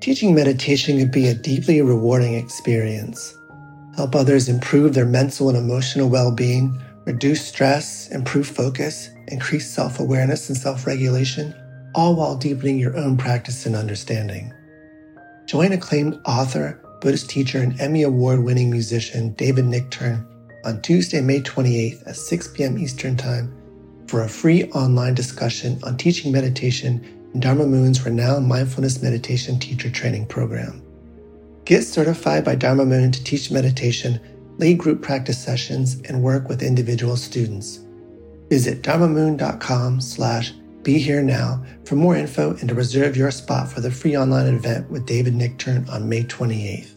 Teaching meditation can be a deeply rewarding experience. Help others improve their mental and emotional well-being, reduce stress, improve focus, increase self-awareness and self-regulation, all while deepening your own practice and understanding. Join acclaimed author, Buddhist teacher, and Emmy Award-winning musician David Nichtern on Tuesday, May 28th at 6 p.m. Eastern Time for a free online discussion on teaching meditation in Dharma Moon's renowned mindfulness meditation teacher training program. Get certified by Dharma Moon to teach meditation, lead group practice sessions, and work with individual students. Visit dharmamoon.com/BeHereNow for more info and to reserve your spot for the free online event with David Nichtern on May 28th.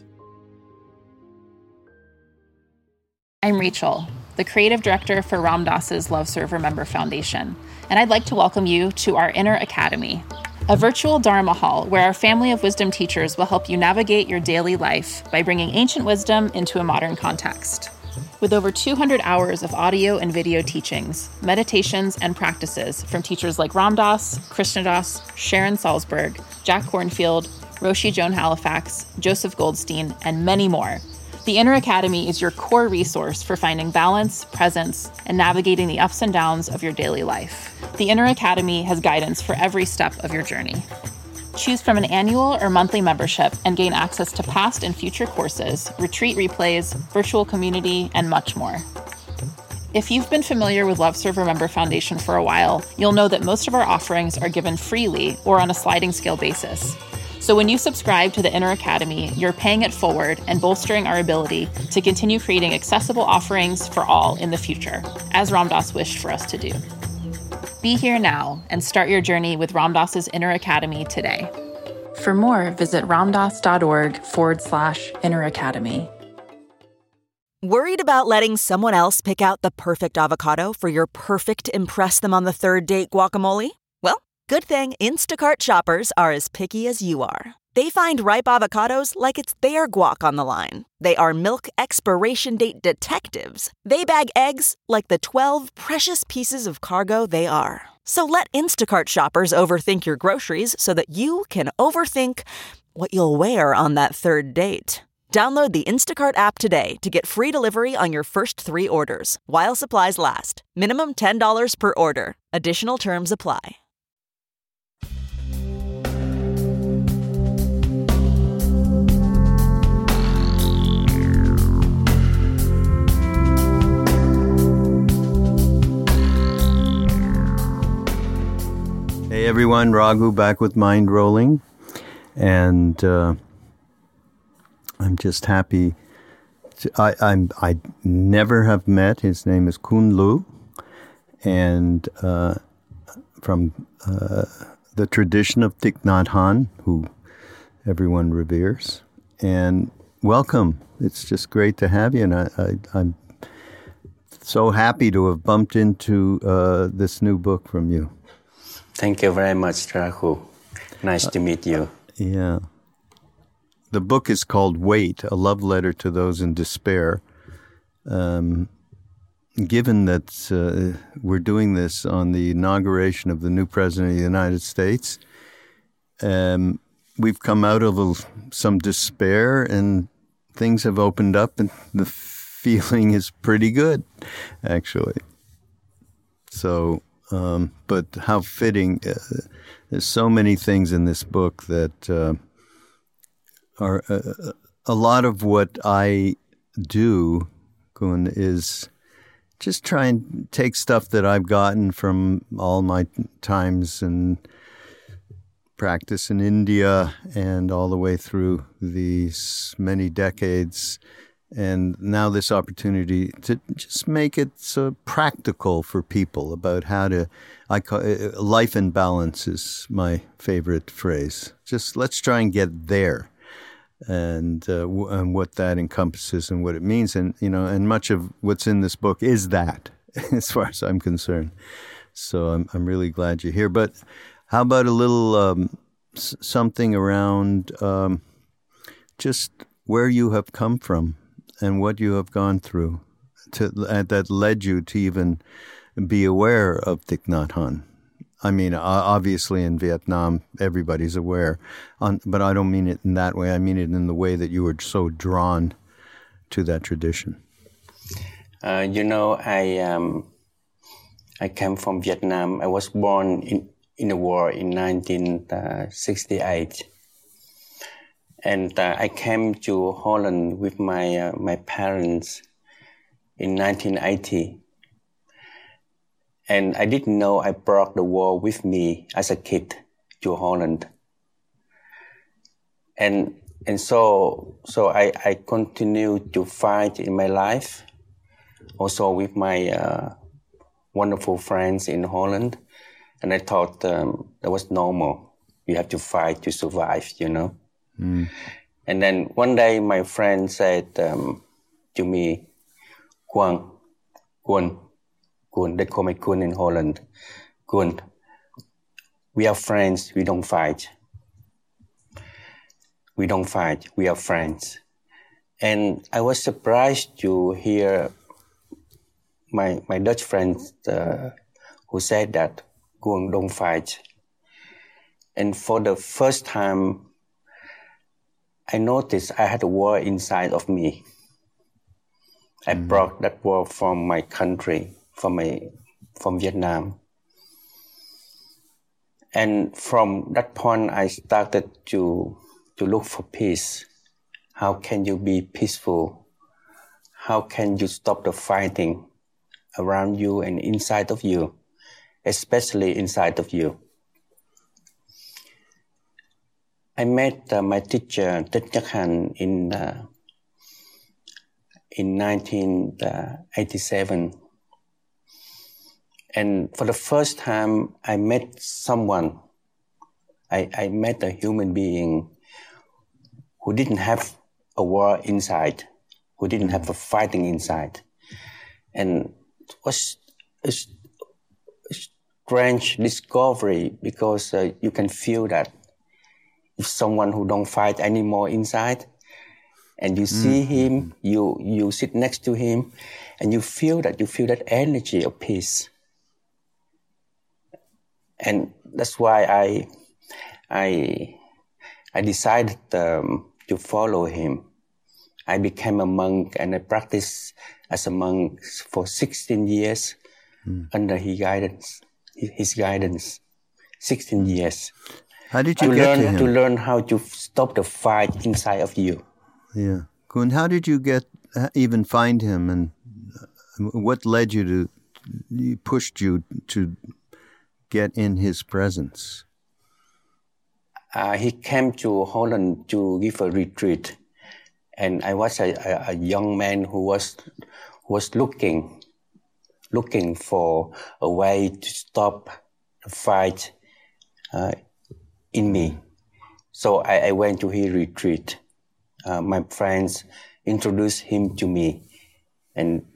I'm Rachel, the creative director for Ram Dass's Love Serve Remember Foundation, and I'd like to welcome you to our Inner Academy, a virtual Dharma hall where our family of wisdom teachers will help you navigate your daily life by bringing ancient wisdom into a modern context. With over 200 hours of audio and video teachings, meditations, and practices from teachers like Ram Dass, Krishna Das, Sharon Salzberg, Jack Kornfield, Roshi Joan Halifax, Joseph Goldstein, and many more, the Inner Academy is your core resource for finding balance, presence, and navigating the ups and downs of your daily life. The Inner Academy has guidance for every step of your journey. Choose from an annual or monthly membership and gain access to past and future courses, retreat replays, virtual community, and much more. If you've been familiar with Love Serve Remember Foundation for a while, you'll know that most of our offerings are given freely or on a sliding scale basis. So when you subscribe to the Inner Academy, you're paying it forward and bolstering our ability to continue creating accessible offerings for all in the future, as Ram Dass wished for us to do. Be here now and start your journey with Ram Dass's Inner Academy today. For more, visit ramdass.org/Inner Academy. Worried about letting someone else pick out the perfect avocado for your perfect impress them on the third date guacamole? Well, good thing Instacart shoppers are as picky as you are. They find ripe avocados like it's their guac on the line. They are milk expiration date detectives. They bag eggs like the 12 precious pieces of cargo they are. So let Instacart shoppers overthink your groceries so that you can overthink what you'll wear on that third date. Download the Instacart app today to get free delivery on your first 3 orders, while supplies last. Minimum $10 per order. Additional terms apply. Hey everyone, Raghu back with Mind Rolling, and I'm just happy. I never have met. His name is Kun Lu, and from the tradition of Thich Nhat Hanh, who everyone reveres. And welcome. It's just great to have you, and I'm so happy to have bumped into this new book from you. Thank you very much, Raghu. Nice to meet you. Yeah. The book is called Wait, A Love Letter to Those in Despair. Given that we're doing this on the inauguration of the new President of the United States, we've come out of some despair and things have opened up and the feeling is pretty good, actually. So... but how fitting. There's so many things in this book that are a lot of what I do, Kun, is just try and take stuff that I've gotten from all my times and practice in India and all the way through these many decades. And now this opportunity to just make it so practical for people about how to, life in balance is my favorite phrase. Just let's try and get there, and what that encompasses and what it means. And, and much of what's in this book is that, as far as I'm concerned. So I'm really glad you're here. But how about a little something around just where you have come from and what you have gone through that led you to even be aware of Thich Nhat Hanh. I mean, obviously in Vietnam, everybody's aware, but I don't mean it in that way. I mean it in the way that you were so drawn to that tradition. I came from Vietnam. I was born in the war in 1968. And I came to Holland with my parents in 1980. And I didn't know I brought the war with me as a kid to Holland. And so I continued to fight in my life, also with my wonderful friends in Holland. And I thought that was normal. You have to fight to survive, Mm. And then one day my friend said to me, Quang, they call me Kun in Holland. Kun, we are friends, we don't fight. We don't fight, we are friends. And I was surprised to hear my Dutch friends who said that, Kun, don't fight. And for the first time, I noticed I had a war inside of me. I brought that war from my country, from Vietnam. And from that point, I started to look for peace. How can you be peaceful? How can you stop the fighting around you and inside of you, especially inside of you? I met my teacher, Thich Nhat Hanh, in 1987. And for the first time, I met someone. I met a human being who didn't have a war inside, who didn't have a fighting inside. And it was a strange discovery because you can feel that if someone who don't fight anymore inside, and you see him, you sit next to him, and you feel that energy of peace. And that's why I decided to follow him. I became a monk, and I practiced as a monk for 16 years under his guidance. 16 years. How did you get to him? To learn how to stop the fight inside of you. Yeah. Kun, how did you even find him, and what led you pushed you to get in his presence? He came to Holland to give a retreat, and I was a young man who was looking for a way to stop the fight in me. So I went to his retreat. My friends introduced him to me, and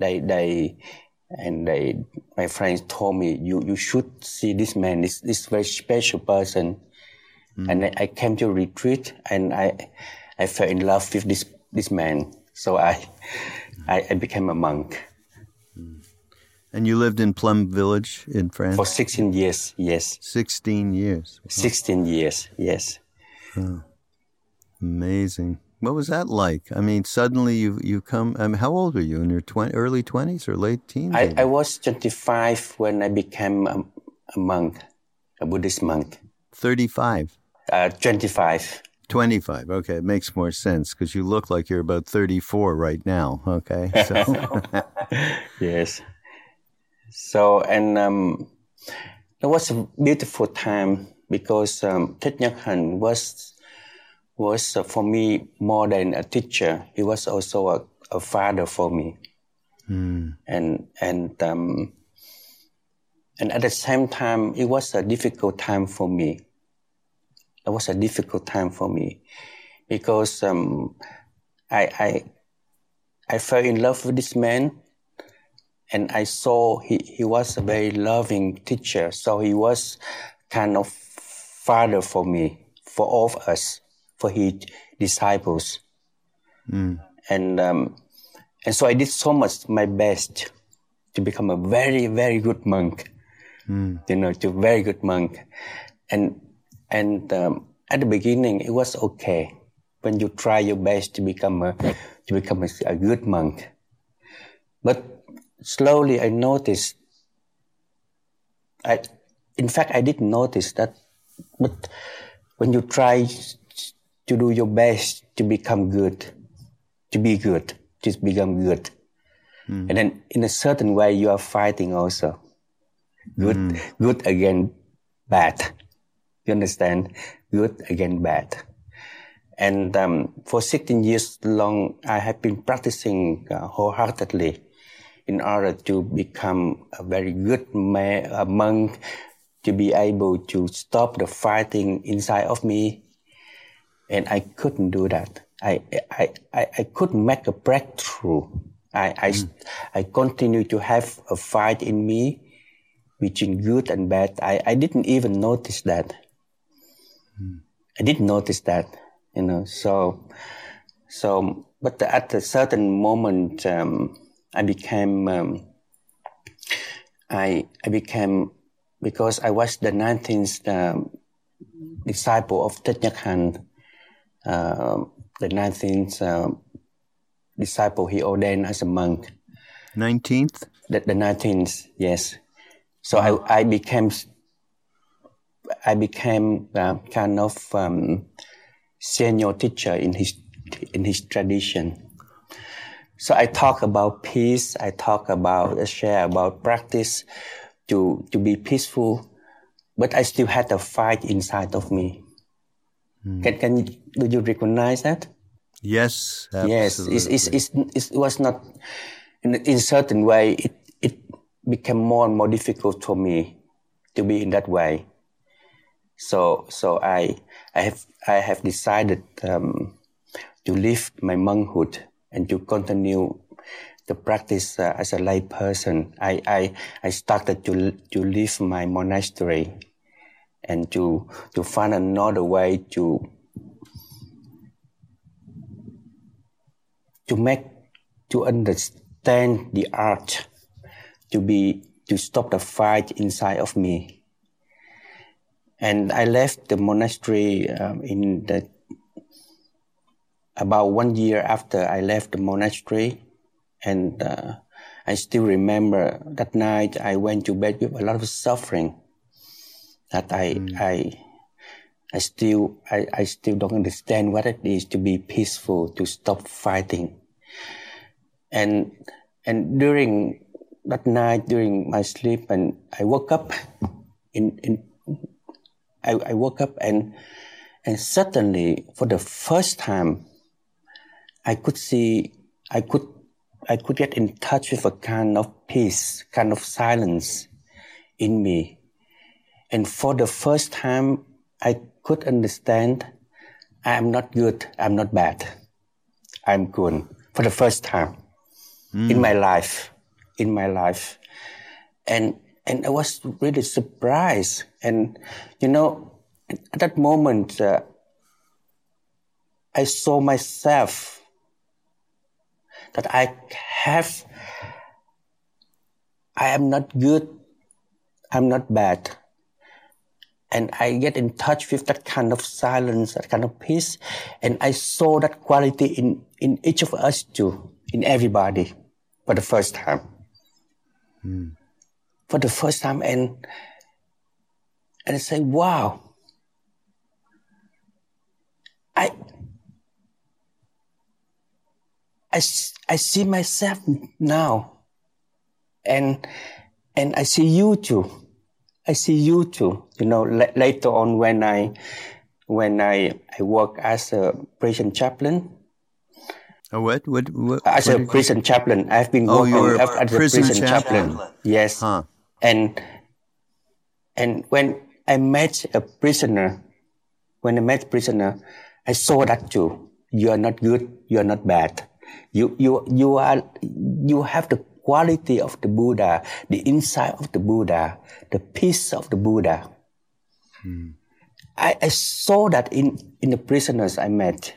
my friends told me, you should see this man, this very special person. And I came to retreat, and I fell in love with this man. So I became a monk. And you lived in Plum Village in France? For 16 years, yes. 16 years? 16 years, yes. Oh, amazing. What was that like? I mean, suddenly you come, how old were you? In your early 20s or late teens? I was 25 when I became a monk, a Buddhist monk. 35? 25. 25, okay. It makes more sense because you look like you're about 34 right now, okay? So. Yes. So, and it was a beautiful time because Thich Nhat Hanh was for me more than a teacher. He was also a father for me. And at the same time, it was a difficult time for me. It was a difficult time for me because I fell in love with this man, and I saw he was a very loving teacher. So he was kind of father for me, for all of us, for his disciples. And so I did so much my best to become a very, very good monk. to very good monk. And at the beginning, it was okay when you try your best to become a good monk. But slowly I noticed, I didn't notice that, but when you try to do your best to become good, to become good, and then in a certain way you are fighting also. Good against bad. You understand? Good against bad. And for 16 years long, I have been practicing wholeheartedly in order to become a very good monk, to be able to stop the fighting inside of me. And I couldn't do that. I couldn't make a breakthrough. I continue to have a fight in me between good and bad. I didn't even notice that. I didn't notice that, So, but at a certain moment, I became, because I was the 19th disciple of Thich Nhat Hanh, the 19th disciple he ordained as a monk. 19th? The 19th, yes. So I became kind of senior teacher in his tradition. So I talk about peace. I share about practice to be peaceful, but I still had a fight inside of me. Do you recognize that? Yes, absolutely. Yes, it was not in a certain way. It became more and more difficult for me to be in that way. So I have decided to leave my monkhood and to continue the practice as a lay person. I started to leave my monastery and to find another way to understand the art, to stop the fight inside of me. And I left the monastery about 1 year after I left the monastery, and I still remember that night I went to bed with a lot of suffering. That I still don't understand what it is to be peaceful, to stop fighting. And during that night, during my sleep, and I woke up I woke up and suddenly, for the first time, I could get in touch with a kind of peace, kind of silence in me. And for the first time, I could understand I am not good, I'm not bad, I'm good. For the first time in my life. And I was really surprised. And, at that moment, I saw myself that I am not good, I'm not bad. And I get in touch with that kind of silence, that kind of peace. And I saw that quality in each of us too, in everybody, for the first time. For the first time, and I say, wow, I see myself now, and I see you too. Later on when I work as a prison chaplain. A what? As a prison chaplain, I've been working as a prison chaplain. Yes. Huh. And when I met a prisoner, I saw that too. You are not good. You are not bad. You have the quality of the Buddha, the inside of the Buddha, the peace of the Buddha. I saw that in the prisoners I met.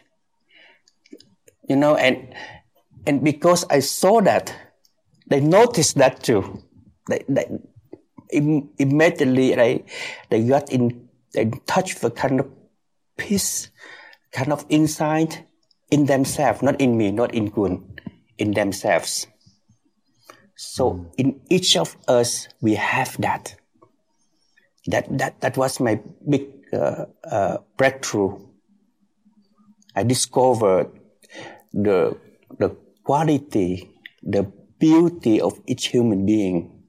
And because I saw that, they noticed that too. immediately they got in touch with a kind of peace, kind of insight in themselves, not in me, not in Kun, in themselves. So in each of us, we have that. That was my big breakthrough. I discovered the quality, the beauty of each human being.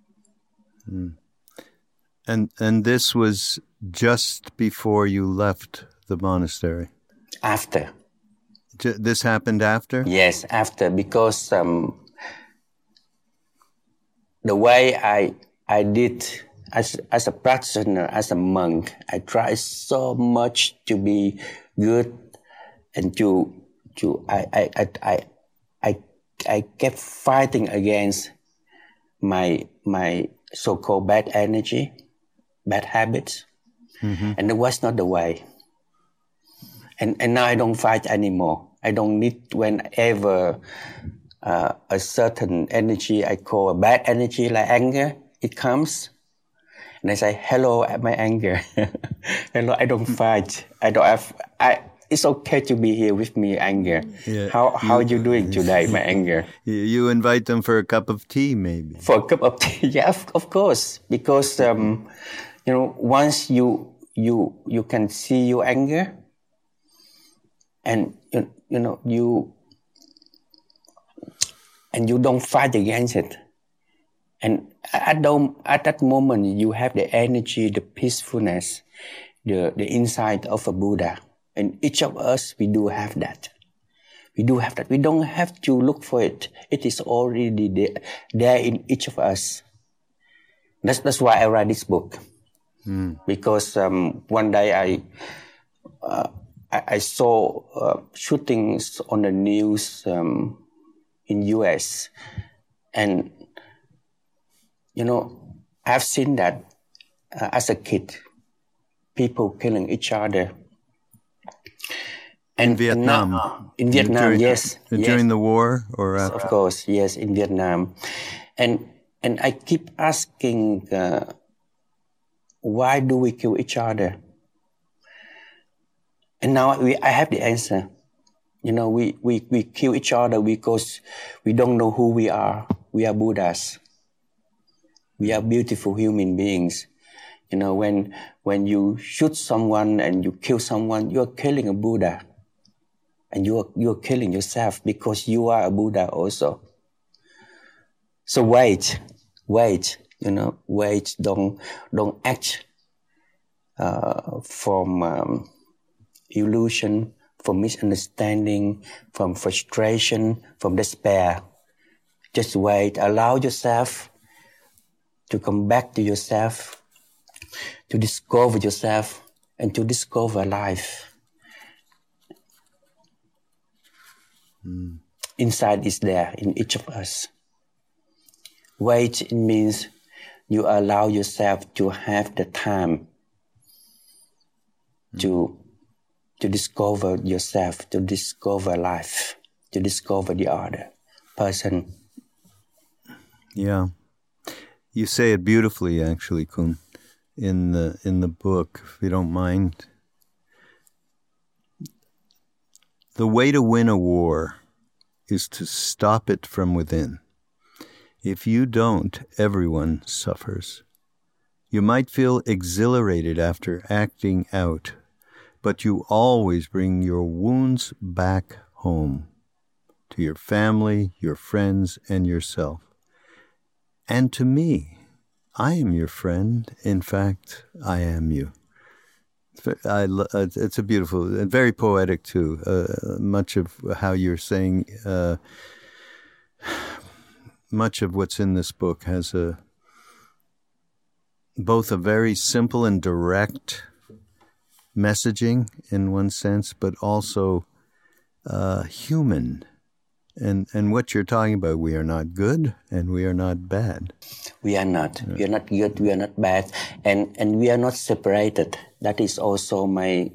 And this was just before you left the monastery? After. This happened after? Yes, after, because the way I did as a practitioner, as a monk, I tried so much to be good, and I kept fighting against my so-called bad energy, bad habits, and it was not the way. And now I don't fight anymore. I don't need, whenever a certain energy I call a bad energy like anger, it comes, and I say, hello, my anger. Hello, I don't fight. It's okay to be here with me, anger. Yeah. How are you doing today, my anger? You invite them for a cup of tea, maybe. For a cup of tea, yeah, of course. Because, once you can see your anger, and you don't fight against it. And at that moment, you have the energy, the peacefulness, the insight of a Buddha. And each of us, we do have that. We do have that. We don't have to look for it. It is already there in each of us. That's why I write this book. Because one day I saw shootings on the news in US, and I've seen that as a kid, people killing each other. And in Vietnam? In Vietnam, yes. During the war or after? Of course, yes, in Vietnam. And I keep asking, why do we kill each other? And now I have the answer. We kill each other because we don't know who we are. We are Buddhas. We are beautiful human beings. When you shoot someone and you kill someone, you are killing a Buddha. And you are killing yourself because you are a Buddha also. So wait, don't act from illusion, from misunderstanding, from frustration, from despair. Just wait. Allow yourself to come back to yourself, to discover yourself, and to discover life. Inside is there in each of us. Wait means you allow yourself to have the time to discover yourself, to discover life, to discover the other person. Yeah. You say it beautifully, actually, Kun, in the book, if you don't mind. The way to win a war is to stop it from within. If you don't, everyone suffers. You might feel exhilarated after acting out, but you always bring your wounds back home, to your family, your friends, and yourself. And to me, I am your friend. In fact, I am you. It's a beautiful, and very poetic too. Much of how you're saying, much of what's in this book has both a very simple and direct messaging in one sense, but also human. And what you're talking about, we are not good and we are not bad. We are not. We are not good. We are not bad, and we are not separated. That is also my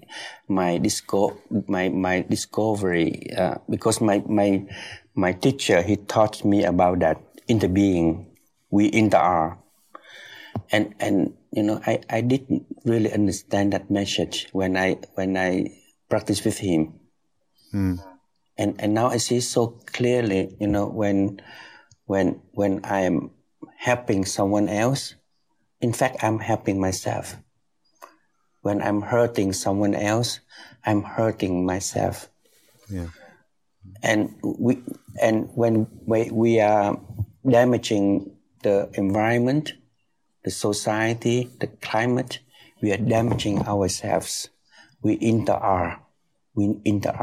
discovery, because my teacher, he taught me about that interbeing. We inter are. And I didn't really understand that message when I practiced with him. And now I see so clearly, when I am helping someone else, in fact, I'm helping myself. When I'm hurting someone else, I'm hurting myself. Yeah. And when we are damaging the environment, the society, the climate, we are damaging ourselves. We inter-are. We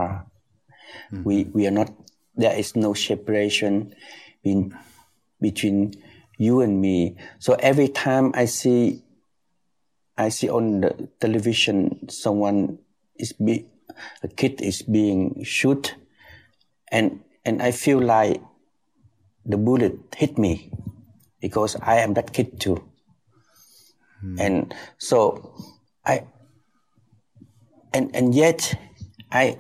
are not. There is no separation between you and me. So every time I see on the television a kid is being shot, and I feel like the bullet hit me because I am that kid too. And so yet I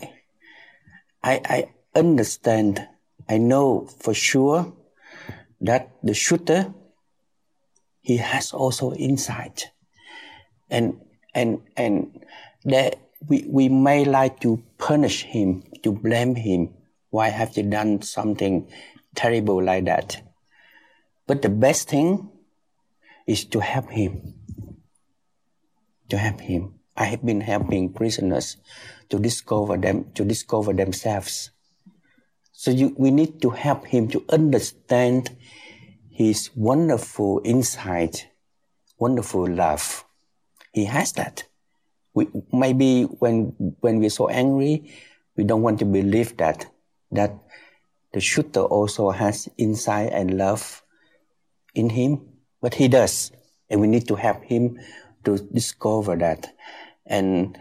understand, I know for sure that the shooter, he has also insight. And that we may like to punish him, to blame him. Why have you done something terrible like that? But the best thing is to help him. To help him. I have been helping prisoners to discover themselves. So we need to help him to understand his wonderful insight, wonderful love. He has that. Maybe when we're so angry, we don't want to believe that the shooter also has insight and love in him, but he does, and we need to help him to discover that. And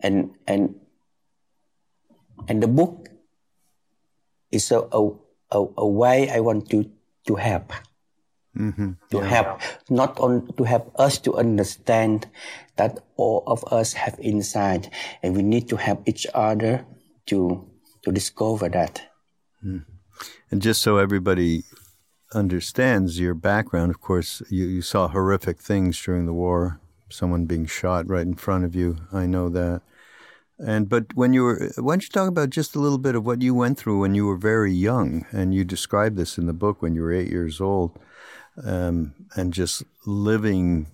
the book is a way I want to help. To help, not to help us to understand that all of us have insight, and we need to help each other to discover that. And just so everybody understands your background, of course, you saw horrific things during the war, someone being shot right in front of you. I know that. But why don't you talk about just a little bit of what you went through when you were very young, and you described this in the book when you were 8 years old. And just living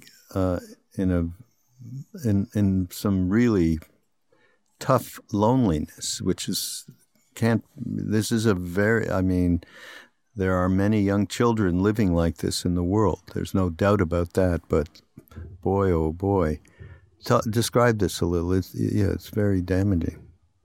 in some really tough loneliness, there are many young children living like this in the world. There's no doubt about that, but boy, oh boy. Describe this a little. It's very damaging.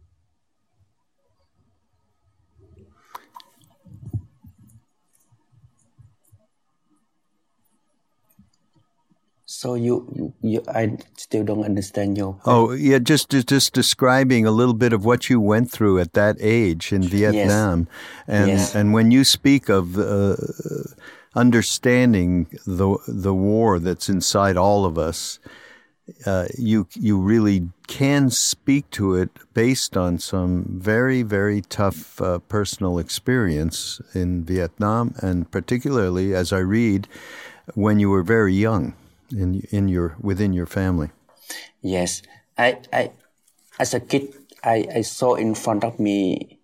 So I still don't understand your point. Oh, yeah, just describing a little bit of what you went through at that age in Vietnam. Yes. And when you speak of understanding the war that's inside all of us, you really can speak to it based on some very, very tough personal experience in Vietnam, and particularly, as I read, when you were very young. Within your family. Yes, I as a kid, I saw in front of me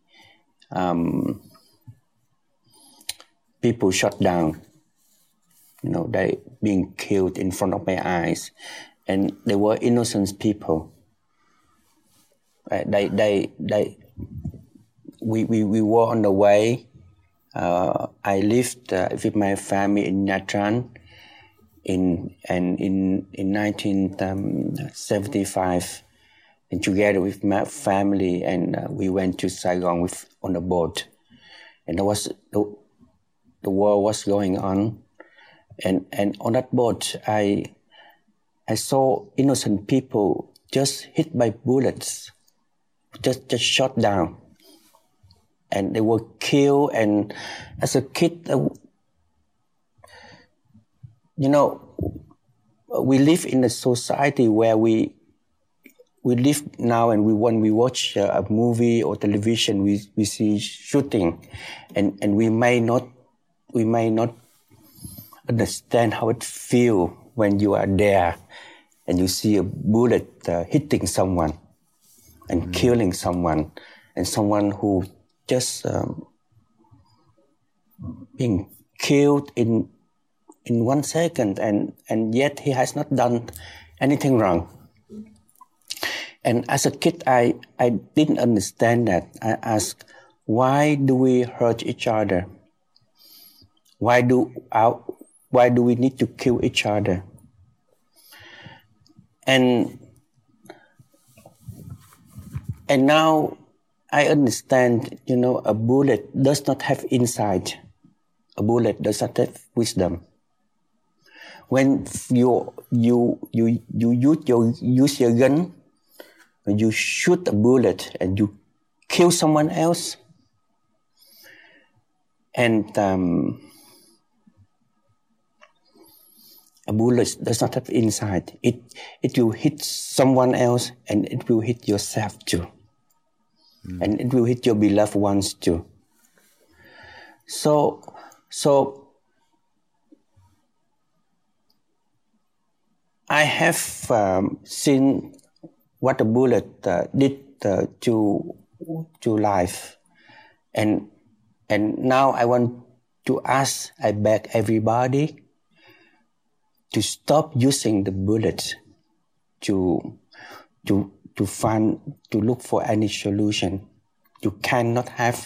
people shot down. They being killed in front of my eyes, and they were innocent people. We were on the way. I lived with my family in Nha Trang. In 1975, and together with my family, and we went to Saigon on a boat, and the war was going on, and on that boat I saw innocent people just hit by bullets, just shot down, and they were killed. And as a kid, we live in a society where we live now, and when we watch a movie or television, we see shooting, and we may not understand how it feels when you are there and you see a bullet hitting someone and killing someone, and someone who just being killed in 1 second, and yet he has not done anything wrong. And as a kid, I didn't understand that. I asked, why do we hurt each other? Why do we need to kill each other? And now I understand, a bullet does not have insight. A bullet does not have wisdom. When you use your gun, when you shoot a bullet and you kill someone else, and a bullet does not have insight. It will hit someone else, and it will hit yourself too. And it will hit your beloved ones too. So I have seen what a bullet did to life, and now I want to ask, I beg everybody to stop using the bullet to look for any solution. You cannot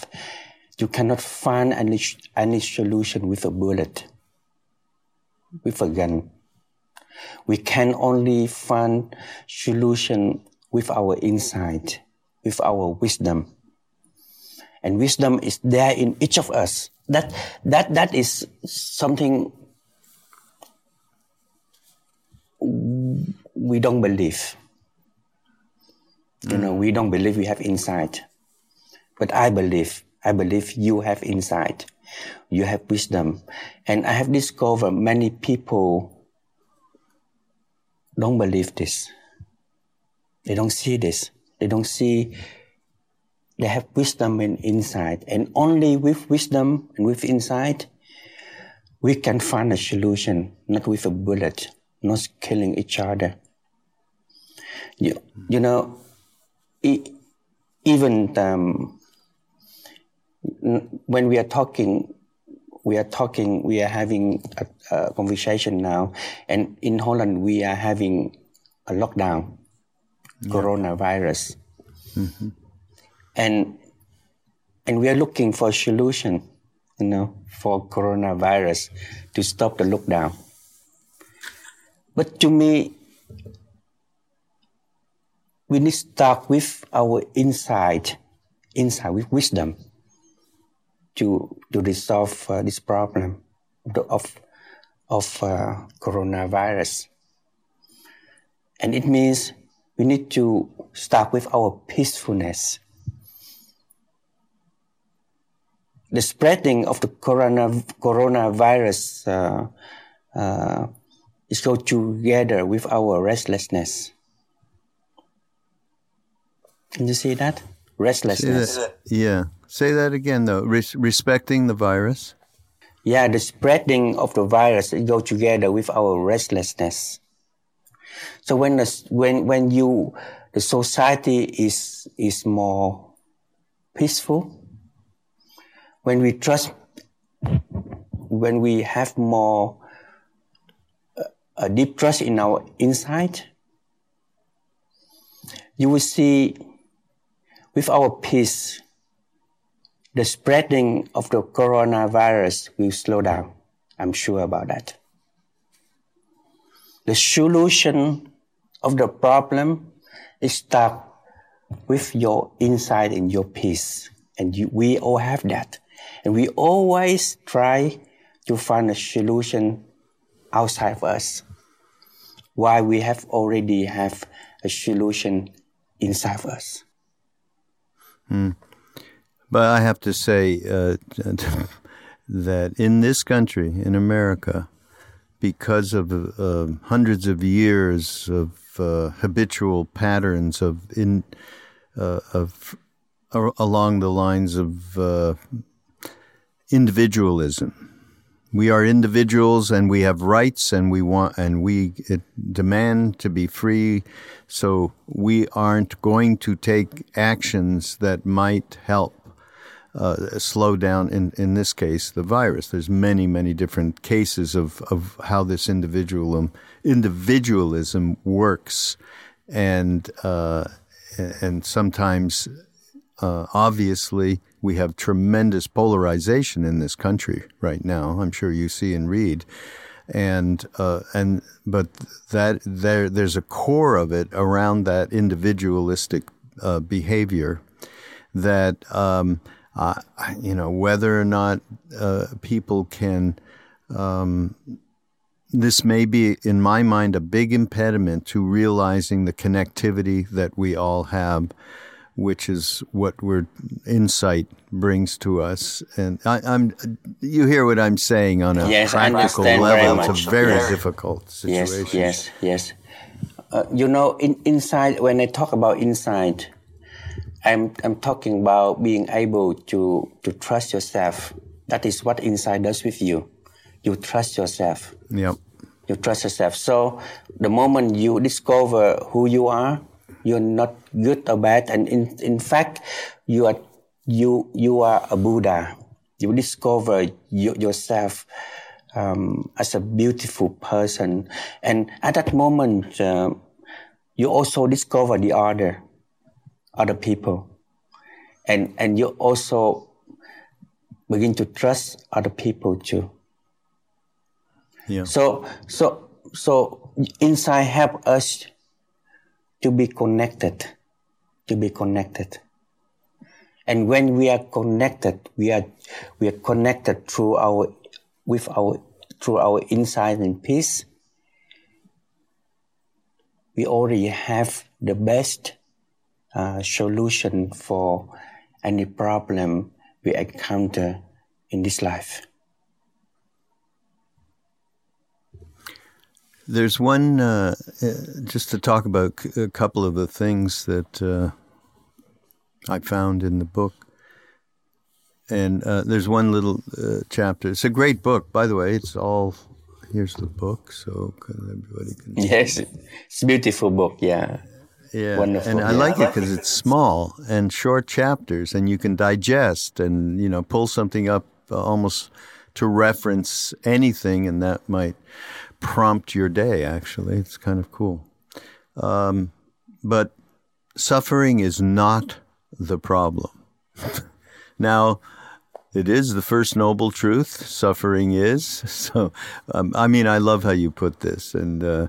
find any solution with a bullet, with a gun. We can only find solution with our insight, with our wisdom. And wisdom is there in each of us. That is something we don't believe. We don't believe we have insight. But I believe you have insight. You have wisdom. And I have discovered many people don't believe this. They don't see this. They don't see they have wisdom and insight. And only with wisdom and with insight, we can find a solution, not with a bullet, not killing each other. Even when we are talking, we are having a conversation now, and in Holland we are having a lockdown, coronavirus, and we are looking for a solution, for coronavirus to stop the lockdown. But to me, we need to start with our insight with wisdom to resolve this problem of coronavirus. And it means we need to start with our peacefulness. The spreading of the coronavirus is go together with our restlessness. Can you see that? Restlessness. Say that again, though. Respecting the virus. Yeah, the spreading of the virus go together with our restlessness. So when the society is more peaceful, when we have more a deep trust in our insight, you will see with our peace, the spreading of the coronavirus will slow down. I'm sure about that. The solution of the problem is start with your insight and your peace. And we all have that. And we always try to find a solution outside of us, while we already have a solution inside of us. But I have to say that in this country, in America, because of hundreds of years of habitual patterns along the lines of individualism, we are individuals and we have rights and we demand to be free. So we aren't going to take actions that might help slow down, in this case, the virus. There's many, many different cases of how this individualism works. And sometimes, obviously, we have tremendous polarization in this country right now. I'm sure you see and read. But there's a core of it around that individualistic behavior that, whether or not people can, this may be, in my mind, a big impediment to realizing the connectivity that we all have, which is what insight brings to us. And you hear what I'm saying on a practical level. It's a very difficult situation. Yes. Inside, when I talk about insight, I'm talking about being able to trust yourself. That is what insight does with you. You trust yourself. Yep. You trust yourself. So the moment you discover who you are, you're not good or bad, and in fact, you are a Buddha. You discover yourself as a beautiful person, and at that moment, you also discover the other people, and you also begin to trust other people too. Yeah. So insight help us to be connected. And when we are connected, we are connected through our insight and peace. We already have the best solution for any problem we encounter in this life. There's one, just to talk about a couple of the things that I found in the book. And there's one little chapter. It's a great book, by the way. Here's the book, so everybody can see. Yes, it's a beautiful book, yeah. Yeah, wonderful. And I like it because it's small and short chapters, and you can digest and, pull something up almost to reference anything, and that might prompt your day, actually. It's kind of cool. But suffering is not the problem. Now, it is the first noble truth. Suffering is. So, I love how you put this. And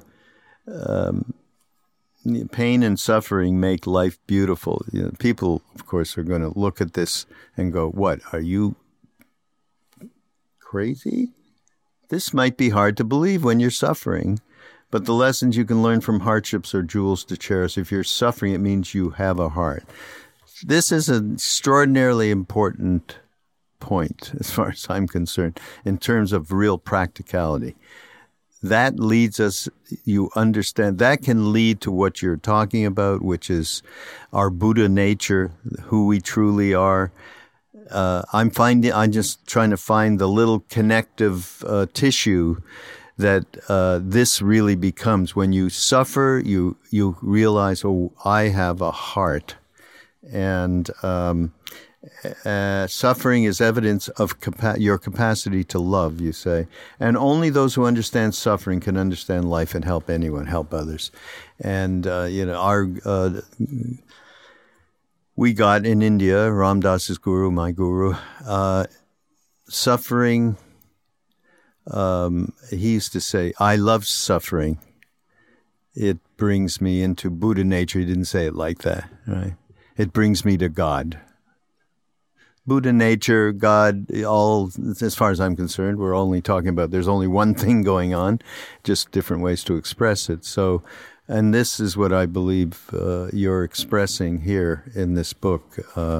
pain and suffering make life beautiful. People, of course, are going to look at this and go, "What, are you crazy? This might be hard to believe when you're suffering, but the lessons you can learn from hardships are jewels to cherish. If you're suffering, it means you have a heart." This is an extraordinarily important point, as far as I'm concerned, in terms of real practicality. That leads us, you understand, that can lead to what you're talking about, which is our Buddha nature, who we truly are. I'm just trying to find the little connective tissue that this really becomes. When you suffer, you realize, oh, I have a heart. And suffering is evidence of your capacity to love, you say. And only those who understand suffering can understand life and help anyone, help others. And, we got in India, Ram Dass's guru, my guru, suffering. He used to say, "I love suffering. It brings me into Buddha nature." He didn't say it like that, right? It brings me to God. Buddha nature, God, all, as far as I'm concerned, we're only talking about there's only one thing going on, just different ways to express it. So, and this is what I believe you're expressing here in this book.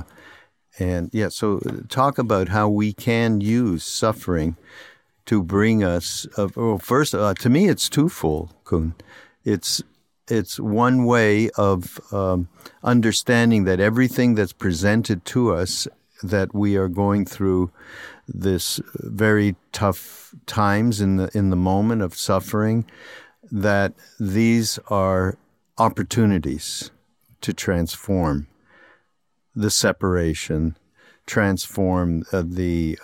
So talk about how we can use suffering to bring us, first, to me it's twofold, Kun. It's one way of understanding that everything that's presented to us that we are going through this very tough times in the moment of suffering, that these are opportunities to transform the separation, transform the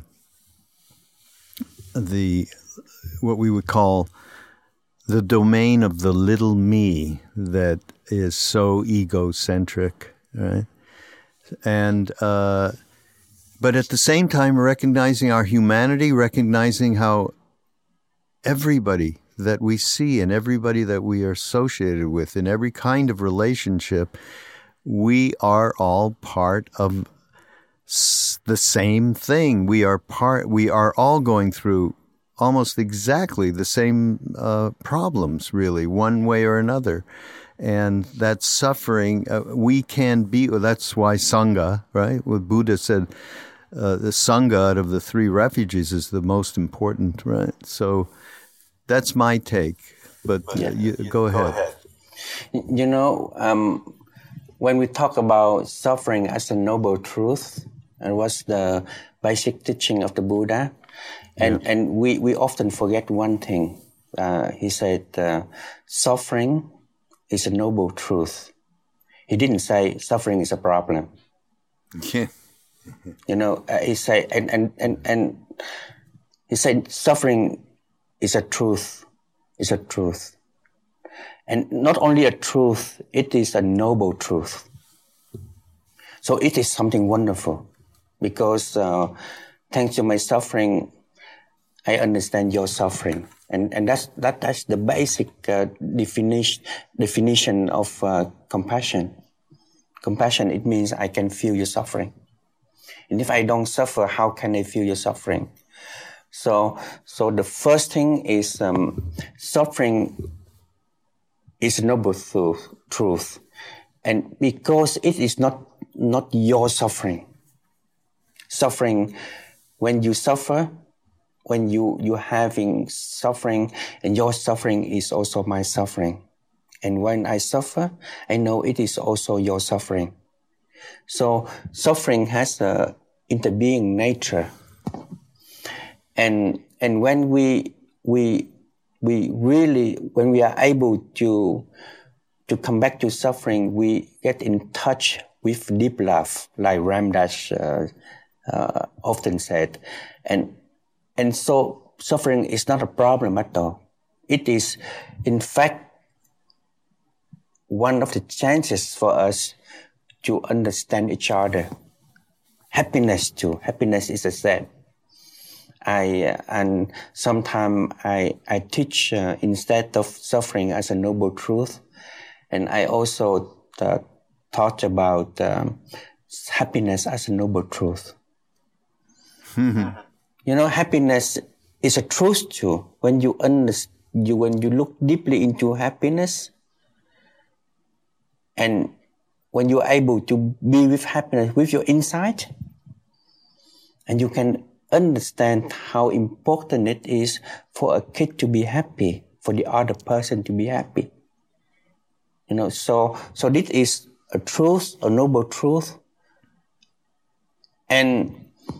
what we would call the domain of the little me that is so egocentric, right? And but at the same time, recognizing our humanity, recognizing how everybody that we see and everybody that we are associated with in every kind of relationship, we are all part of the same thing. We are all going through almost exactly the same problems, really, one way or another. And that suffering, we can be, that's why Sangha, right? What Buddha said, the Sangha out of the three refuges is the most important, right? So that's my take, but go ahead. You know, when we talk about suffering as a noble truth, and what's the basic teaching of the Buddha, and we often forget one thing. He said, suffering is a noble truth. He didn't say suffering is a problem. Yeah. You know, he said, and he said suffering is a truth. It's a truth. And not only a truth, it is a noble truth. So it is something wonderful, because thanks to my suffering, I understand your suffering. And that's the basic definition of compassion. Compassion, it means I can feel your suffering. And if I don't suffer, how can I feel your suffering? So the first thing is suffering is a noble truth. And because it is not your suffering. Suffering, when you suffer, when you're having suffering, and your suffering is also my suffering. And when I suffer, I know it is also your suffering. So suffering has a interbeing nature. And when we really, when we are able to come back to suffering, we get in touch with deep love, like Ram Dass often said. And so suffering is not a problem at all. It is, in fact, one of the chances for us to understand each other. Happiness too. Happiness is a set. And sometimes I teach instead of suffering as a noble truth, and I also taught about happiness as a noble truth. You know, happiness is a truth too. When you look deeply into happiness, and when you're able to be with happiness with your insight, and you can understand how important it is for a kid to be happy, for the other person to be happy. You know, so this is a truth, a noble truth. And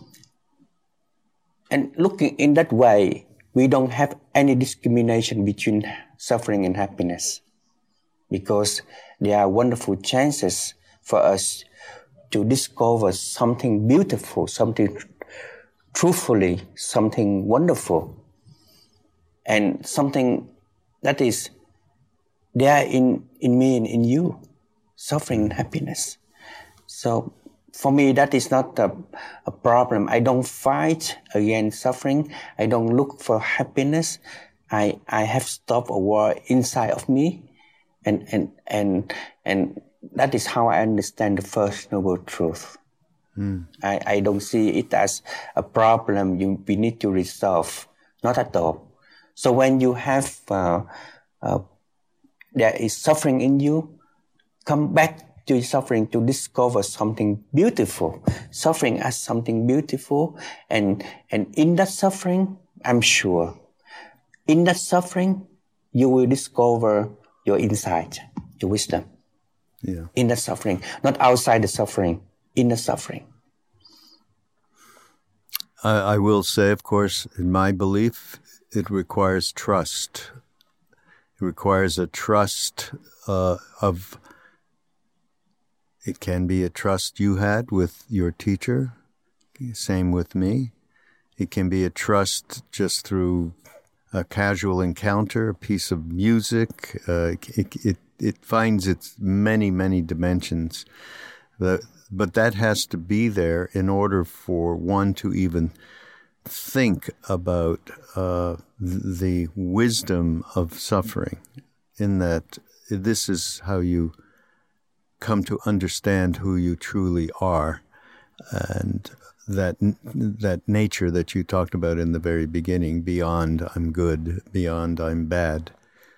looking in that way, we don't have any discrimination between suffering and happiness, because there are wonderful chances for us to discover something beautiful, something truthfully, something wonderful, and something that is there in me and in you, suffering and happiness. So for me, that is not a problem. I don't fight against suffering. I don't look for happiness. I have stopped a war inside of me, and that is how I understand the first noble truth. I don't see it as a problem we need to resolve. Not at all. So when you have there is suffering in you, come back to suffering to discover something beautiful. Suffering as something beautiful, and in that suffering, I'm sure, in that suffering, you will discover your insight, your wisdom. Yeah. In the suffering, not outside the suffering, in the suffering. I will say, of course, in my belief, it requires trust. It requires a trust of, it can be a trust you had with your teacher, same with me. It can be a trust just through a casual encounter, a piece of music. It finds its many, many dimensions. But that has to be there in order for one to even think about the wisdom of suffering, in that this is how you come to understand who you truly are, and that nature that you talked about in the very beginning, beyond I'm good, beyond I'm bad.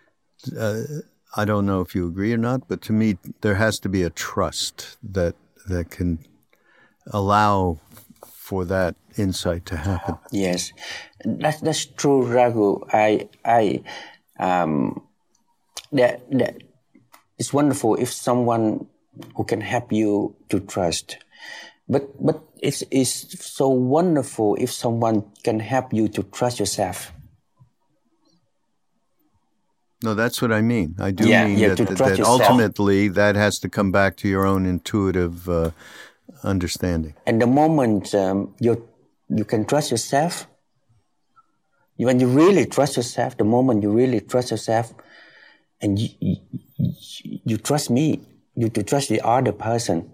I don't know if you agree or not, but to me, there has to be a trust that can allow for that insight to happen. Yes, that's true, Raghu. That it's wonderful if someone who can help you to trust, but it's so wonderful if someone can help you to trust yourself. No, that's what I mean. I do mean that ultimately that has to come back to your own intuitive understanding. And the moment you can trust yourself, when you really trust yourself, the moment you really trust yourself, and you trust me, you trust the other person.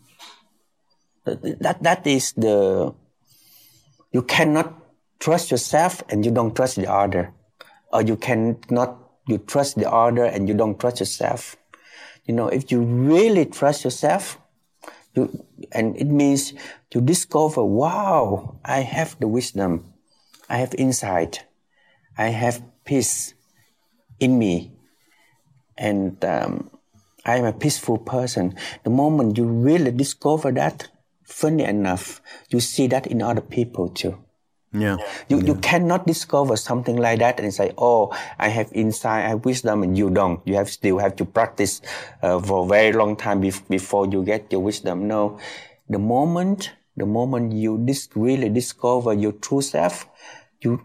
That is you cannot trust yourself and you don't trust the other, or you trust the other and you don't trust yourself. If you really trust yourself, and it means to discover, wow, I have the wisdom, I have insight, I have peace in me, and I am a peaceful person. The moment you really discover that, funny enough, you see that in other people too. Yeah. You cannot discover something like that and say, oh, I have insight, I have wisdom, and you don't. You still have to practice for a very long time before you get your wisdom. No, the moment you really discover your true self, you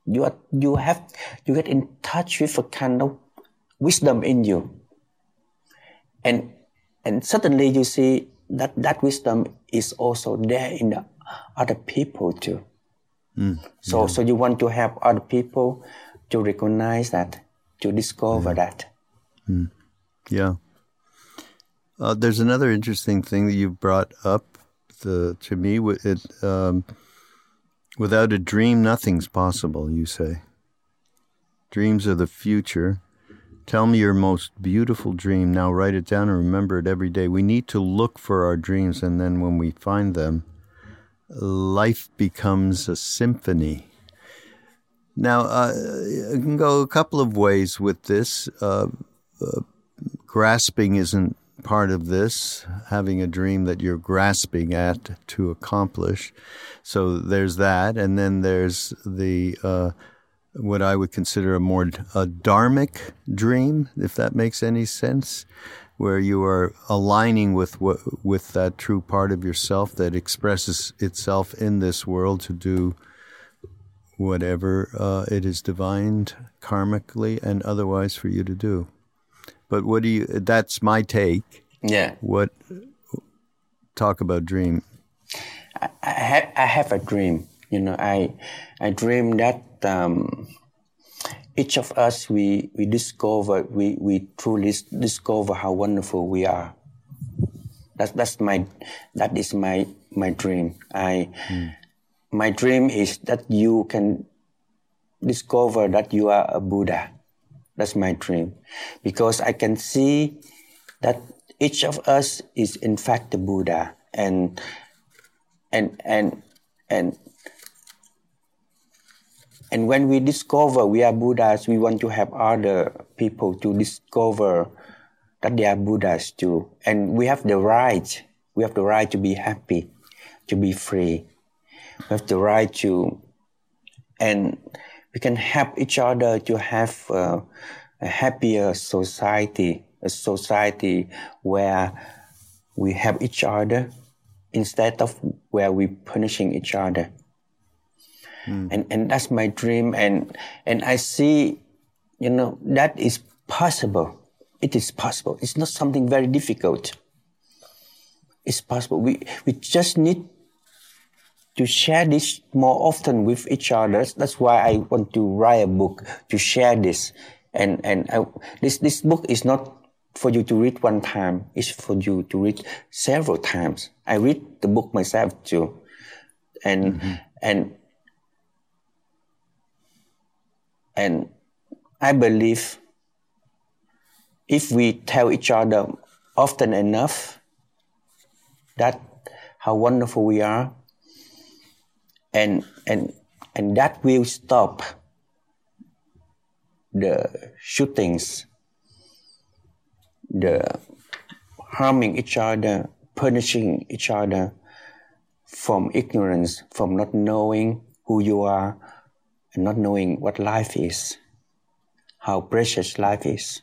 get in touch with a kind of wisdom in you, and suddenly you see that wisdom is also there in the other people too. So you want to help other people to recognize that, to discover that. Yeah. There's another interesting thing that you brought up to me. Without a dream, nothing's possible, you say. Dreams are the future. Tell me your most beautiful dream. Now write it down and remember it every day. We need to look for our dreams, and then when we find them, life becomes a symphony. Now, you can go a couple of ways with this. Grasping isn't part of this, having a dream that you're grasping at to accomplish. So there's that. And then there's the what I would consider a more dharmic dream, if that makes any sense, where you are aligning with that true part of yourself that expresses itself in this world to do whatever it is divined, karmically, and otherwise for you to do. But that's my take. Yeah. Talk about dream. I have a dream. I dream that each of us, we discover, we truly discover how wonderful we are. That is my dream. My dream is that you can discover that you are a Buddha. That's my dream, because I can see that each of us is in fact the Buddha, and when we discover we are Buddhas, we want to help other people to discover that they are Buddhas too. And we have the right to be happy, to be free. We have the right to, and we can help each other to have a happier society, a society where we help each other instead of where we're punishing each other. And that's my dream. And I see, that is possible. It is possible. It's not something very difficult. It's possible. We just need to share this more often with each other. That's why I want to write a book, to share this. And this book is not for you to read one time. It's for you to read several times. I read the book myself too. And I believe if we tell each other often enough that how wonderful we are, and that will stop the shootings, the harming each other, punishing each other from ignorance, from not knowing who you are and not knowing what life is, how precious life is.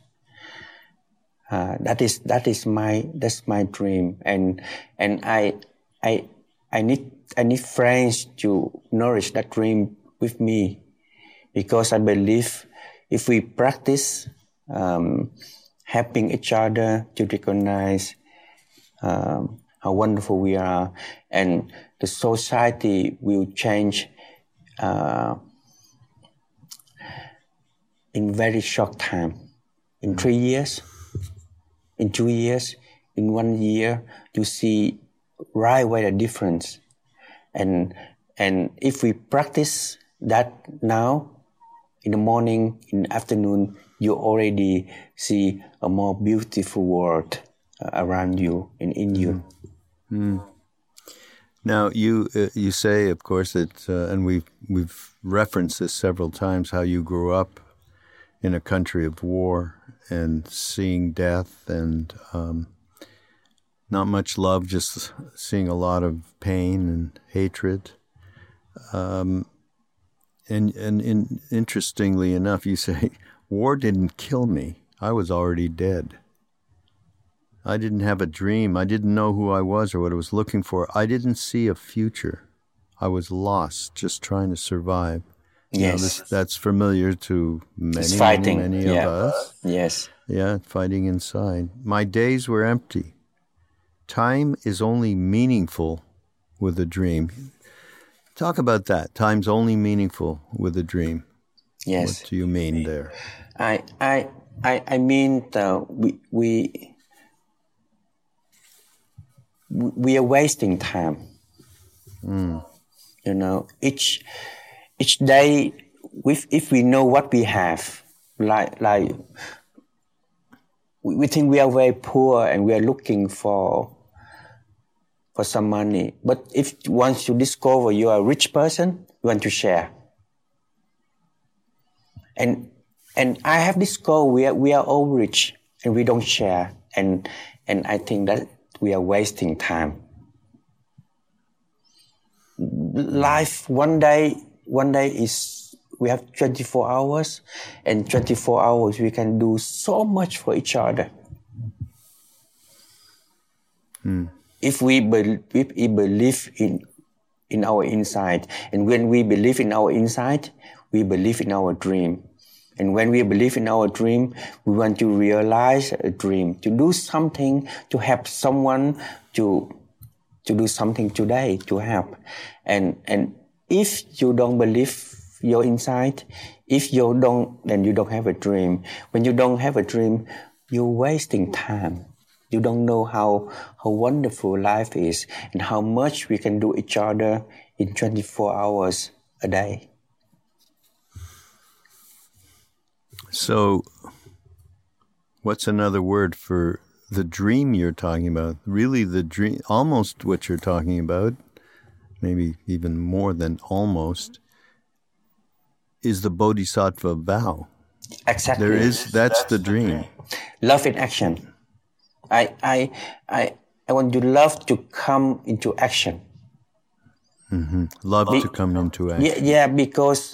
That's my dream, and I need friends to nourish that dream with me, because I believe if we practice helping each other to recognize how wonderful we are, and the society will change in very short time, in 3 years. In 2 years, in 1 year, you see right away the difference. And if we practice that now, in the morning, in the afternoon, you already see a more beautiful world around you and in you. Now, you say, of course, that, and we've referenced this several times, how you grew up in a country of war and seeing death and not much love, just seeing a lot of pain and hatred. And interestingly enough, you say, war didn't kill me. I was already dead. I didn't have a dream. I didn't know who I was or what I was looking for. I didn't see a future. I was lost, just trying to survive. Yes. That's familiar to many of us. Yes. Yeah, fighting inside. My days were empty. Time is only meaningful with a dream. Talk about that. Time's only meaningful with a dream. Yes. What do you mean there? I mean we are wasting time. Each day, if we know what we have, like we think we are very poor and we are looking for some money. But if once you discover you are a rich person, you want to share. And I have discovered we are all rich and we don't share. And I think that we are wasting time. Life one day is, we have 24 hours, and 24 hours we can do so much for each other. If we believe in our inside, and when we believe in our inside, we believe in our dream. And when we believe in our dream, we want to realize a dream, to do something, to help someone, to do something today, to help. And if you don't believe your inside, then you don't have a dream. When you don't have a dream, you're wasting time. You don't know how wonderful life is and how much we can do each other in 24 hours a day. So, what's another word for the dream you're talking about? Really the dream, almost what you're talking about, maybe even more than almost, is the bodhisattva vow. Exactly. That's the dream. Love in action. I want your love to come into action. Love to come into action. Yeah, because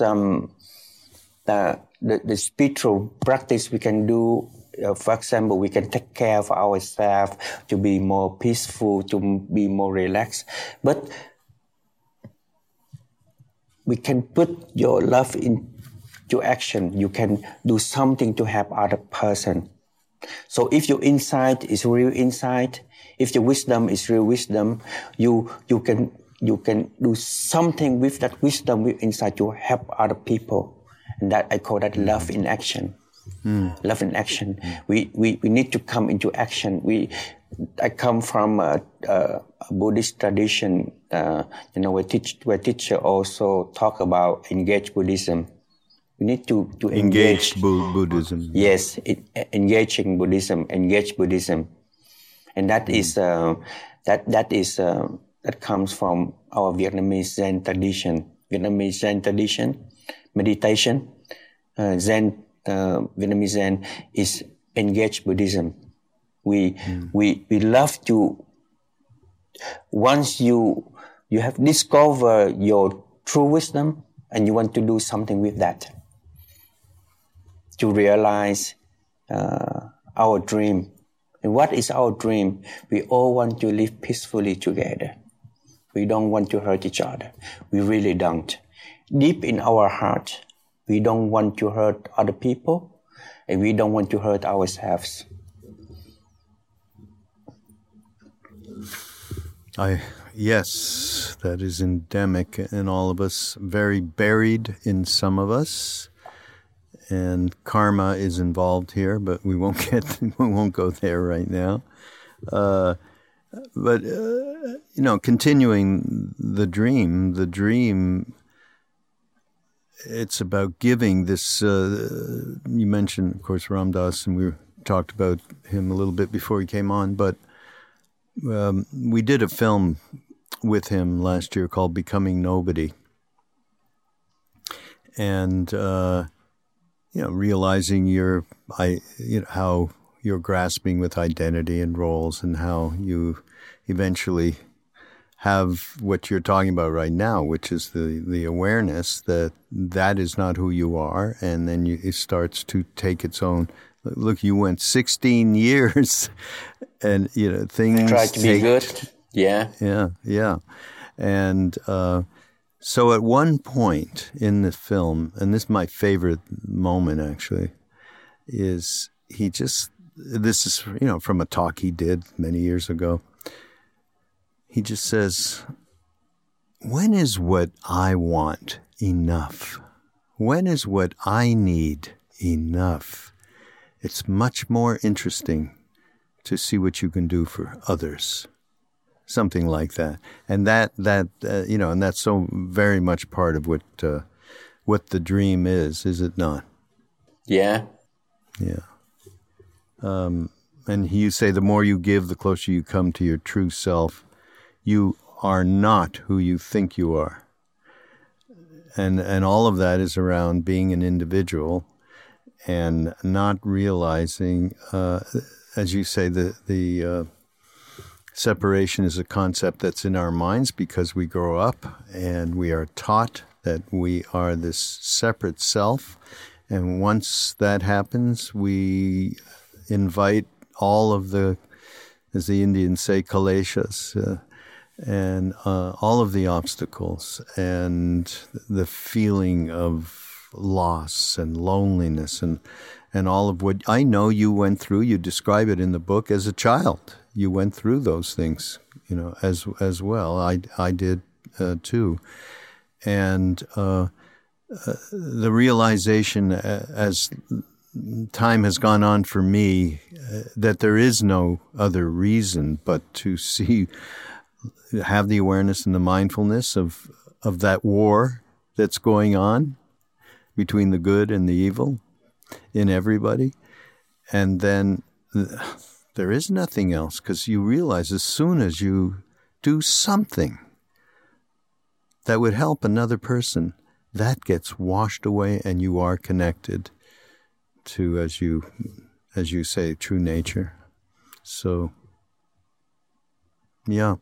the spiritual practice we can do, for example, we can take care of ourselves to be more peaceful, to be more relaxed. But we can put your love into action. You can do something to help other person. So if your insight is real insight, if your wisdom is real wisdom, you can do something with that wisdom with insight to help other people. And that I call that love in action. Love in action. We need to come into action. I come from a Buddhist tradition, where teacher also talk about engaged Buddhism. We need to engage Buddhism. Yes, engaging Buddhism, engage Buddhism, and that is that comes from our Vietnamese Zen tradition. Vietnamese Zen tradition, meditation, Zen. Vietnamese Zen is engaged Buddhism. We love to. Once you have discovered your true wisdom and you want to do something with that, to realize our dream. And what is our dream? We all want to live peacefully together. We don't want to hurt each other. We really don't. Deep in our heart, we don't want to hurt other people, and we don't want to hurt ourselves. Yes, that is endemic in all of us, very buried in some of us, and karma is involved here, but we won't go there right now. But continuing the dream, it's about giving this. You mentioned, of course, Ram Dass, and we talked about him a little bit before he came on, but we did a film with him last year called Becoming Nobody. And, realizing how you're grasping with identity and roles, and how you eventually have what you're talking about right now, which is the awareness that is not who you are. And then it starts to take its own. Look, you went 16 years and, things. Try to be good. Yeah. Yeah. And so at one point in the film, and this is my favorite moment actually, is this is, from a talk he did many years ago. He just says, when is what I want enough? When is what I need enough? It's much more interesting to see what you can do for others. Something like that. And that and that's so very much part of what the dream is it not? Yeah. Yeah. And you say the more you give, the closer you come to your true self. You are not who you think you are. And all of that is around being an individual and not realizing, as you say, the separation is a concept that's in our minds because we grow up and we are taught that we are this separate self. And once that happens, we invite all of the, as the Indians say, kaleshas, and all of the obstacles and the feeling of loss and loneliness and all of what I know you went through. You describe it in the book as a child. You went through those things, as well. I did too. And the realization as time has gone on for me that there is no other reason but to have the awareness and the mindfulness of that war that's going on between the good and the evil in everybody. And then there is nothing else, because you realize as soon as you do something that would help another person, that gets washed away and you are connected to, as you say, true nature. So, yeah.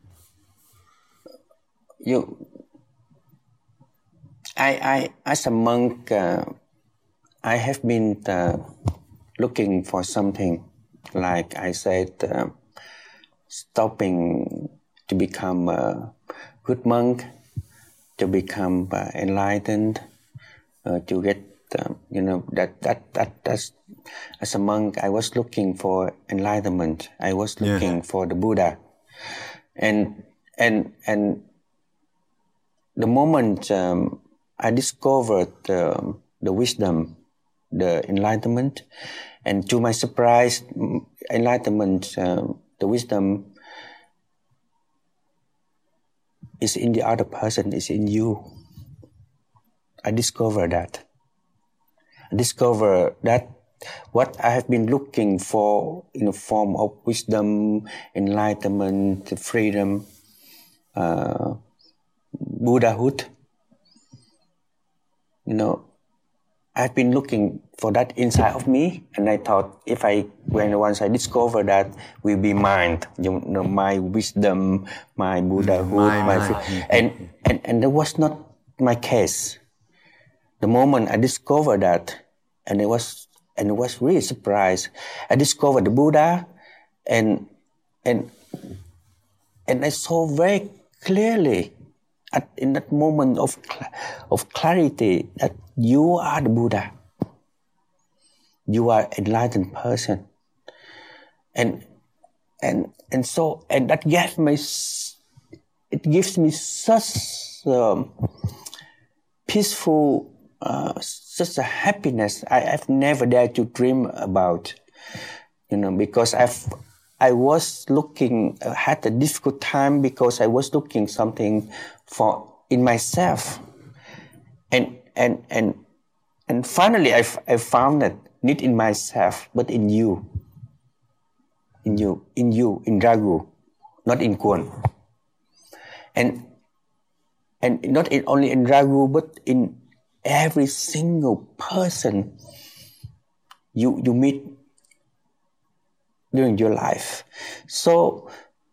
I as a monk, I have been looking for something, like I said, stopping to become a good monk, to become enlightened, to get that's as a monk I was looking for enlightenment. I was looking for the Buddha, and the moment I discovered the wisdom, the enlightenment, and to my surprise, enlightenment, the wisdom is in the other person, is in you. I discovered that. I discovered that what I have been looking for in the form of wisdom, enlightenment, freedom, Buddhahood, I've been looking for that inside of me, and I thought once I discover that, will be mine, my wisdom, my Buddhahood, and that was not my case. The moment I discovered that, and it was really surprised. I discovered the Buddha, and I saw very clearly in that moment of clarity that you are the Buddha. You are an enlightened person, and that gives me such peaceful, such a happiness I've never dared to dream about, because I was looking, had a difficult time because I was looking something for in myself, and finally I found that not in myself but in you, in Ragu, not in Kwon, and not only in Ragu but in every single person you meet during your life. So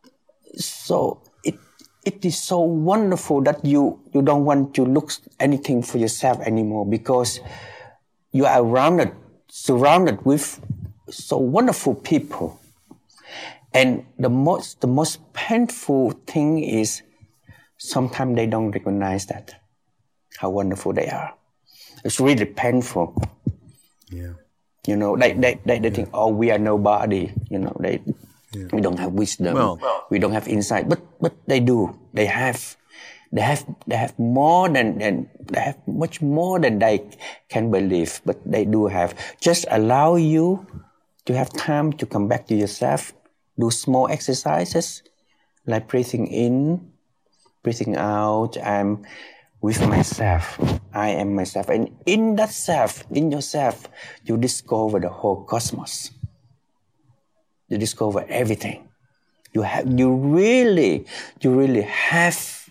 it is so wonderful that you don't want to look anything for yourself anymore, because you are surrounded with so wonderful people. And the most painful thing is sometimes they don't recognize that, how wonderful they are. It's really painful. Yeah. They think, oh, we are nobody. We don't have wisdom. We don't have insight. But they do. They have more than they have much more than they can believe. But they do have. Just allow you to have time to come back to yourself. Do small exercises like breathing in, breathing out. I'm with myself. I am myself. And in that self, in yourself, you discover the whole cosmos. You discover everything. You really have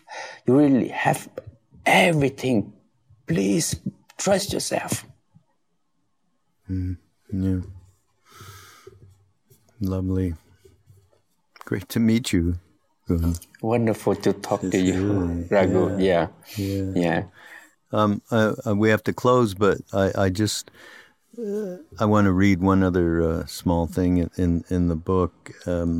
everything. Please trust yourself. Yeah. Lovely. Great to meet you. Wonderful to talk to you, Raghu. Yeah. We have to close, but I want to read one other small thing in the book.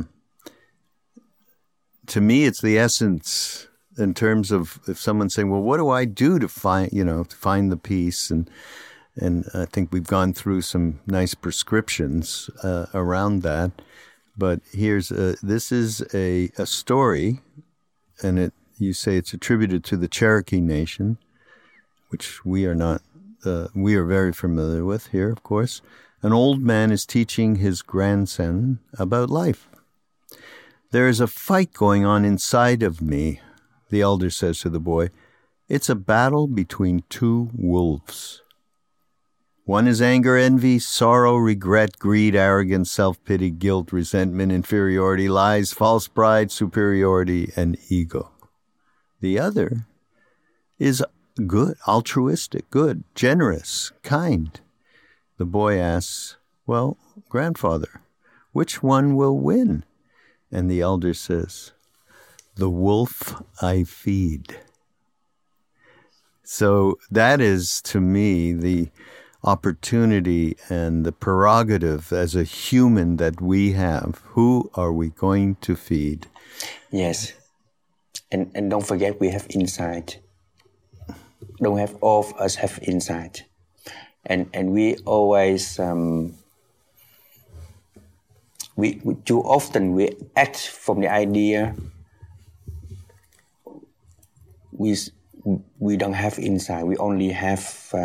To me, it's the essence in terms of if someone's saying, "Well, what do I do to find the peace?" And I think we've gone through some nice prescriptions around that. But this is a story, and you say it's attributed to the Cherokee Nation, which we are very familiar with here, of course. An old man is teaching his grandson about life. "There is a fight going on inside of me," the elder says to the boy. "It's a battle between two wolves. One is anger, envy, sorrow, regret, greed, arrogance, self-pity, guilt, resentment, inferiority, lies, false pride, superiority, and ego. The other is good, altruistic, good, generous, kind." The boy asks, "Well, grandfather, which one will win?" And the elder says, "The wolf I feed." So that is, to me, the opportunity and the prerogative as a human that we have. Who are we going to feed? Yes. And don't forget we have insight. don't have all of us have insight, and we always we too often we act from the idea we don't have insight. We only have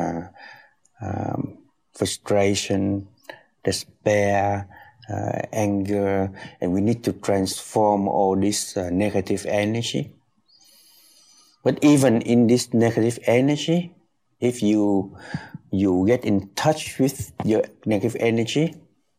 frustration, despair, anger, and we need to transform all this negative energy. But even in this negative energy, if you get in touch with your negative energy,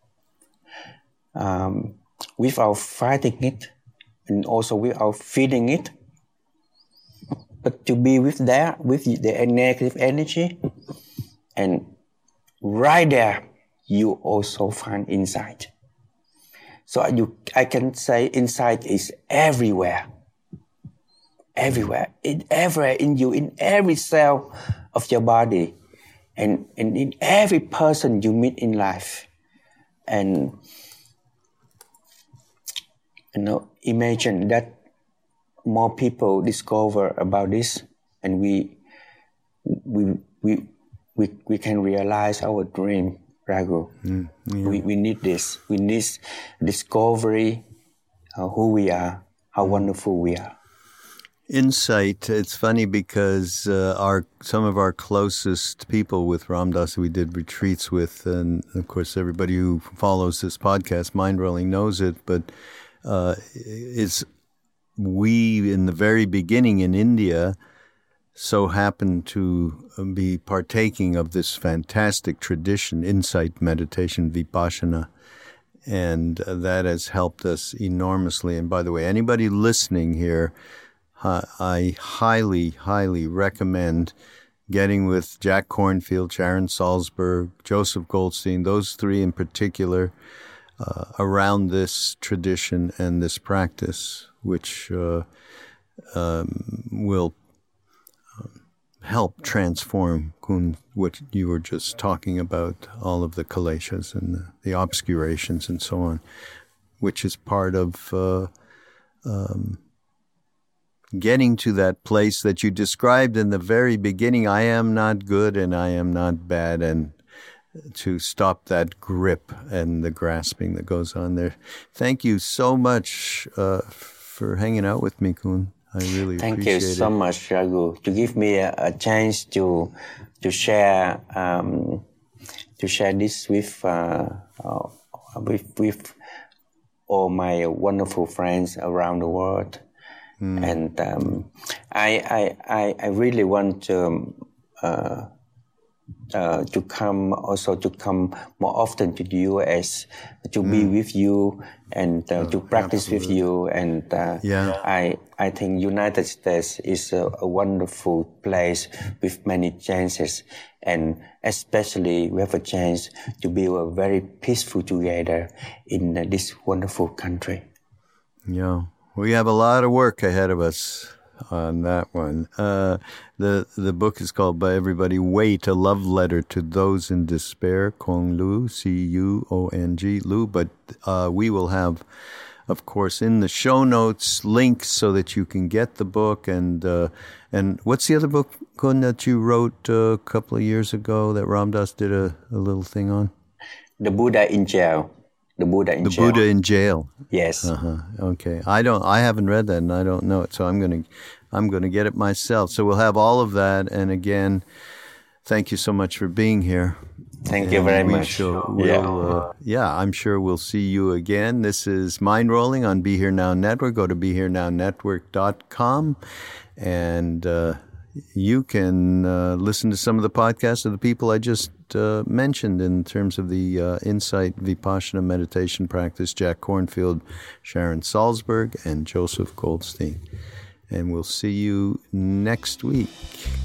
without fighting it, and also without feeding it, but to be with the negative energy, and right there, you also find insight. So I can say insight is everywhere. Everywhere in you, in every cell of your body, and in every person you meet in life. And imagine that more people discover about this, and we can realize our dream, Raghu. We need this. We need discovery, who we are, how wonderful we are. Insight. It's funny because some of our closest people with Ram Dass we did retreats with, and of course everybody who follows this podcast, Mindrolling, knows it, but we in the very beginning in India so happened to be partaking of this fantastic tradition, insight meditation, vipassana. And that has helped us enormously. And by the way, anybody listening here, I highly, highly recommend getting with Jack Kornfield, Sharon Salzberg, Joseph Goldstein, those three in particular, around this tradition and this practice, which will help transform, Kun, what you were just talking about, all of the kileshas and the obscurations and so on, which is part of getting to that place that you described in the very beginning. I am not good and I am not bad, and to stop that grip and the grasping that goes on there. Thank you so much for hanging out with me, Kun. I really appreciate it. Thank you so much, Raghu, to give me a chance to share this with all my wonderful friends around the world. And I really want to come more often to the US, to be with you and to practice with you. And I think United States is a wonderful place with many chances, and especially we have a chance to build a very peaceful together in this wonderful country. Yeah. We have a lot of work ahead of us on that one. The book is called by everybody, Wait, A Love Letter to Those in Despair, Cuong Lu, C-U-O-N-G, Lu. But we will have, of course, in the show notes, links so that you can get the book. And what's the other book, Kun, that you wrote a couple of years ago that Ram Dass did a little thing on? The Buddha in Jail. The Buddha in Jail. Yes. Okay. I haven't read that, and I don't know it, so I'm gonna get it myself. So we'll have all of that. And again, thank you so much for being here. Thank you very much. I'm sure we'll see you again. This is Mindrolling on Be Here Now Network. Go to BeHereNowNetwork.com, and you can listen to some of the podcasts of the people I just mentioned in terms of the Insight Vipassana meditation practice, Jack Kornfield, Sharon Salzberg, and Joseph Goldstein. And we'll see you next week.